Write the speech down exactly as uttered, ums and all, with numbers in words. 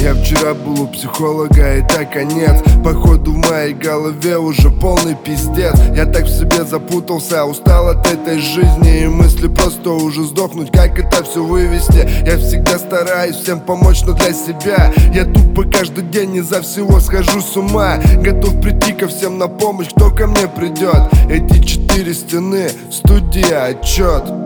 Я вчера был у психолога, и так конец. Походу в моей голове уже полный пиздец. Я так в себе запутался, устал от этой жизни, и мысли просто уже сдохнуть, как это все вывести. Я всегда стараюсь всем помочь, но для себя я тупо каждый день из-за всего схожу с ума. Готов прийти ко всем на помощь, кто ко мне придет. Эти четыре стены, студия, отчет.